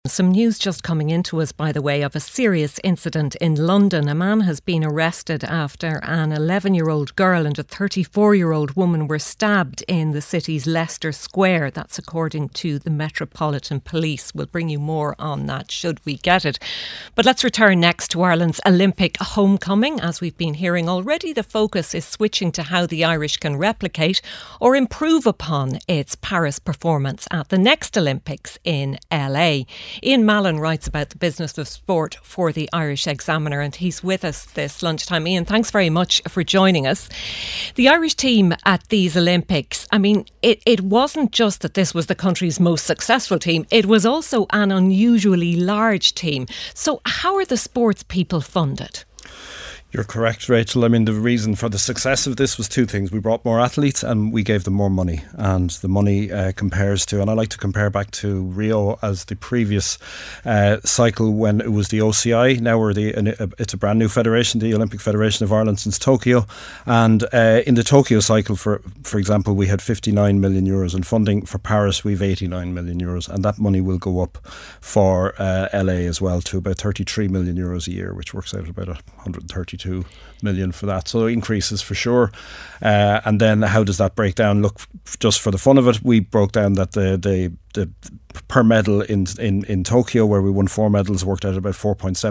Some news just coming into us, by the way, of a serious incident in London. A man has been arrested after an 11-year-old girl and a 34-year-old woman were stabbed in the city's Leicester Square. That's according to the Metropolitan Police. We'll bring you more on that should we get it. But let's return next to Ireland's Olympic homecoming. As we've been hearing already, the focus is switching to how the Irish can replicate or improve upon its Paris performance at the next Olympics in LA. Ian Mallon writes about the business of sport for the Irish Examiner, and he's with us this lunchtime. Ian, thanks very much for joining us. The Irish team at these Olympics, I mean, it wasn't just that this was the country's most successful team, it was also an unusually large team. So how are the sports people funded? You're correct, Rachel. I mean, the reason for the success of this was two things. We brought more athletes and we gave them more money. And the money compares to, and I like to compare back to Rio as the previous cycle when it was the OCI. Now it's a brand new federation, the Olympic Federation of Ireland, since Tokyo. And in the Tokyo cycle, for example, we had 59 million euros in funding. For Paris, we've 89 million euros. And that money will go up for LA as well to about 33 million euros a year, which works out about 132 million for that. So increases for sure. And then how does that break down? Look, just for the fun of it, we broke down that the per medal in Tokyo, where we won 4 medals, worked out about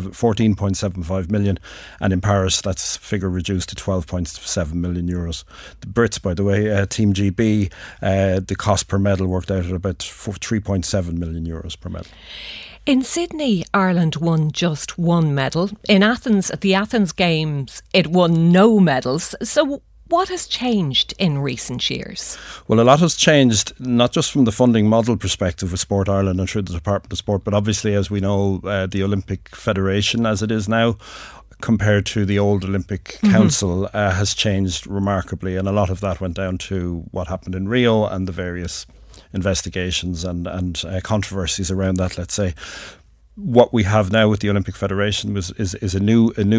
14.75 million, and in Paris that's figure reduced to 12.7 million euros. The Brits, by the way, Team GB, the cost per medal worked out at about 3.7 million euros per medal. In Sydney, Ireland won just 1 medal. In Athens, at the Athens Games, it won no medals. So what has changed in recent years? Well, a lot has changed, not just from the funding model perspective with Sport Ireland and through the Department of Sport, but obviously, as we know, the Olympic Federation as it is now, compared to the old Olympic Council, has changed remarkably. And a lot of that went down to what happened in Rio and the various investigations and controversies around that, let's say. What we have now with the Olympic Federation is a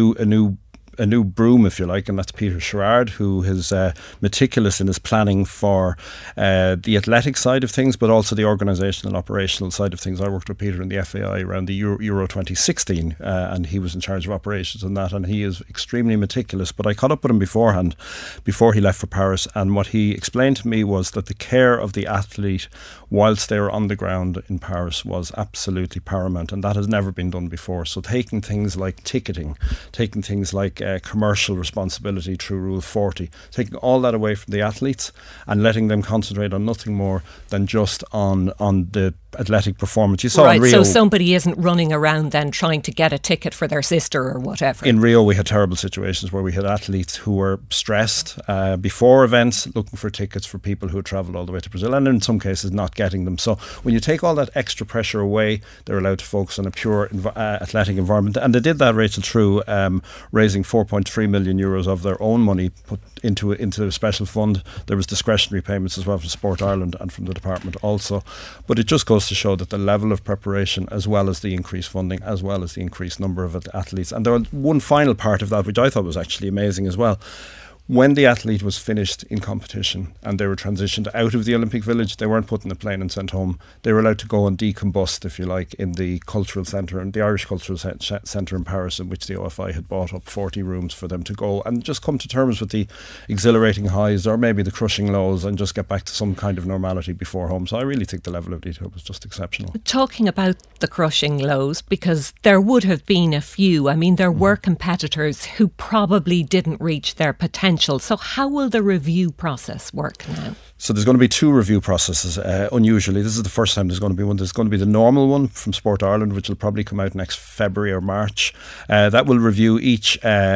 new broom, if you like, and that's Peter Sherrard, who is meticulous in his planning for the athletic side of things, but also the organisational and operational side of things. I worked with Peter in the FAI around the Euro 2016, and he was in charge of operations and that, and he is extremely meticulous. But I caught up with him beforehand, before he left for Paris, and what he explained to me was that the care of the athlete whilst they were on the ground in Paris was absolutely paramount, and that has never been done before. So taking things like ticketing, taking things like commercial responsibility through Rule 40, taking all that away from the athletes and letting them concentrate on nothing more than just on the athletic performance. You saw in Rio, so somebody isn't running around then trying to get a ticket for their sister or whatever. In Rio we had terrible situations where we had athletes who were stressed before events, looking for tickets for people who had travelled all the way to Brazil, and in some cases not getting them. So when you take all that extra pressure away, they're allowed to focus on a pure athletic environment, and they did that, Rachel, through raising 4.3 million euros of their own money put into a special fund. There was discretionary payments as well from Sport Ireland and from the department also. But it just goes to show that the level of preparation, as well as the increased funding, as well as the increased number of athletes. And there was one final part of that which I thought was actually amazing as well. When the athlete was finished in competition and they were transitioned out of the Olympic Village, they weren't put in a plane and sent home. They were allowed to go and decombust, if you like, in the cultural centre, and the Irish Cultural Centre in Paris, in which the OFI had bought up 40 rooms for them to go and just come to terms with the exhilarating highs or maybe the crushing lows and just get back to some kind of normality before home. So I really think the level of detail was just exceptional. Talking about the crushing lows, because there would have been a few. I mean, there were competitors who probably didn't reach their potential. So how will the review process work now? So there's going to be 2 review processes. Unusually, this is the first time there's going to be one. There's going to be the normal one from Sport Ireland, which will probably come out next February or March. That will review each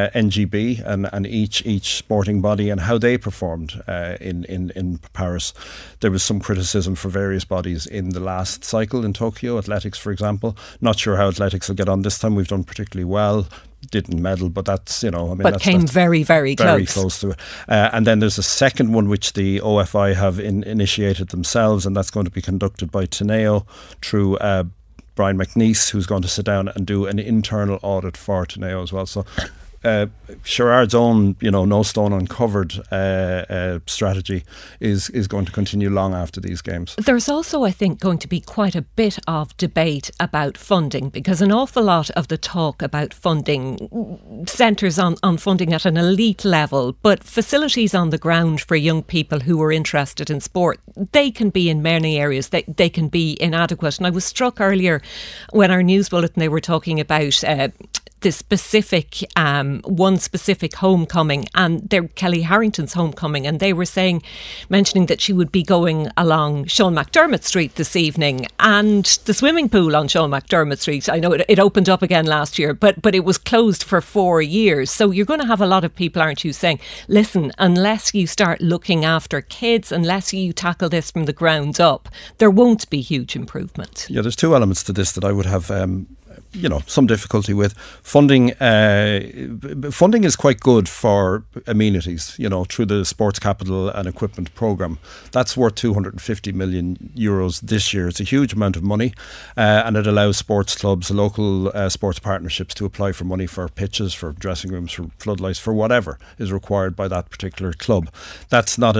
NGB and each sporting body and how they performed in Paris. There was some criticism for various bodies in the last cycle in Tokyo, athletics for example. Not sure how athletics will get on this time. We've done particularly well. Didn't medal, but that's, but came very, very close. Very close to it. And then there's a second one which the OFI have initiated themselves, and that's going to be conducted by Teneo through Brian McNeice, who's going to sit down and do an internal audit for Teneo as well. So Sherrard's own, no stone uncovered strategy is going to continue long after these games. There's also, I think, going to be quite a bit of debate about funding, because an awful lot of the talk about funding centres on funding at an elite level, but facilities on the ground for young people who are interested in sport, they can be in many areas, they can be inadequate. And I was struck earlier when our news bulletin, they were talking about the specific one specific homecoming, and they're Kelly Harrington's homecoming, and they were mentioning that she would be going along Sean McDermott Street this evening, and the swimming pool on Sean McDermott Street, I know it opened up again last year, but it was closed for 4 years. So you're going to have a lot of people, aren't you, saying, listen, unless you start looking after kids, unless you tackle this from the ground up, there won't be huge improvement. Yeah, there's two elements to this that I would have some difficulty with. Funding is quite good for amenities, through the Sports Capital and Equipment Programme. That's worth €250 million this year. It's a huge amount of money, and it allows sports clubs, local sports partnerships to apply for money for pitches, for dressing rooms, for floodlights, for whatever is required by that particular club. That's not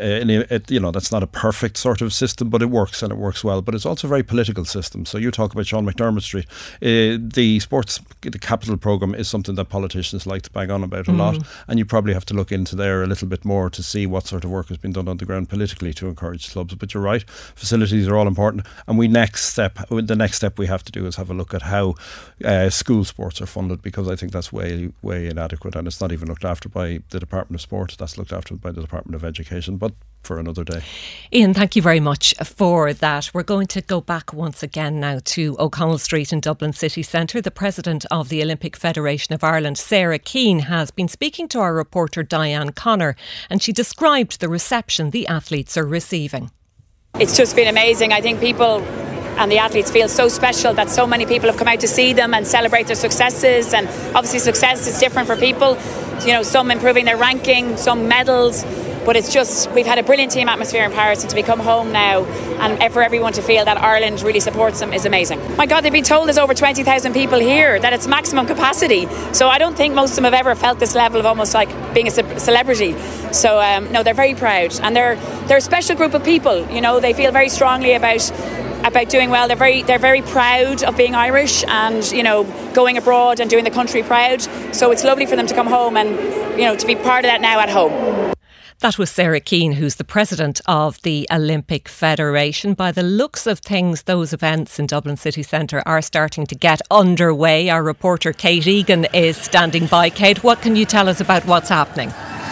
that's not a perfect sort of system, but it works, and it works well. But it's also a very political system. So you talk about Sean McDermott Street. The capital programme is something that politicians like to bang on about a lot, and you probably have to look into there a little bit more to see what sort of work has been done on the ground politically to encourage clubs. But you're right, facilities are all important, and the next step we have to do is have a look at how school sports are funded, because I think that's way inadequate, and it's not even looked after by the Department of Sport. That's looked after by the Department of Education, but for another day. Ian, thank you very much for that. We're going to go back once again now to O'Connell Street in Dublin City Centre. The President of the Olympic Federation of Ireland, Sarah Keane, has been speaking to our reporter Diane Connor, and she described the reception the athletes are receiving. It's just been amazing. I think people and the athletes feel so special that so many people have come out to see them and celebrate their successes, and obviously success is different for people, some improving their ranking, some medals, but it's just, we've had a brilliant team atmosphere in Paris, and to become home now and for everyone to feel that Ireland really supports them is amazing. My God, they've been told there's over 20,000 people here, that it's maximum capacity, so I don't think most of them have ever felt this level of almost like being a celebrity. So no, they're very proud, and they're a special group of people. They feel very strongly about doing well. They're very proud of being Irish and going abroad and doing the country proud. So it's lovely for them to come home and to be part of that now at home. That was Sarah Keane, who's the President of the Olympic Federation. By the looks of things, those events in Dublin City Centre are starting to get underway. Our reporter Kate Egan is standing by. Kate, what can you tell us about what's happening?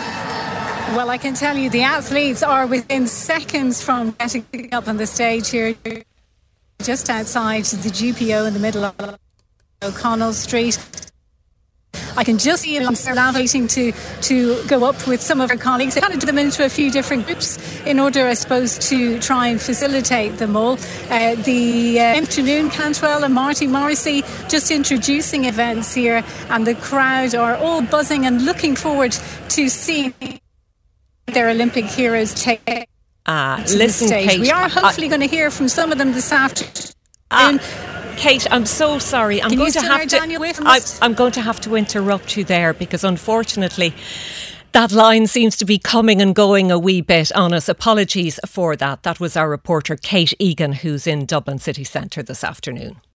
Well, I can tell you the athletes are within seconds from getting up on the stage here, just outside the GPO in the middle of O'Connell Street. I can just see them waiting to go up with some of our colleagues. They kind of do them into a few different groups in order, I suppose, to try and facilitate them all. The afternoon, Cantwell and Marty Morrissey just introducing events here, and the crowd are all buzzing and looking forward to seeing their Olympic heroes take to the stage. Kate, we are hopefully going to hear from some of them this afternoon. Kate, I'm so sorry. I'm going to have to interrupt you there, because unfortunately that line seems to be coming and going a wee bit on us. Apologies for that. That was our reporter Kate Egan, who's in Dublin City Centre this afternoon.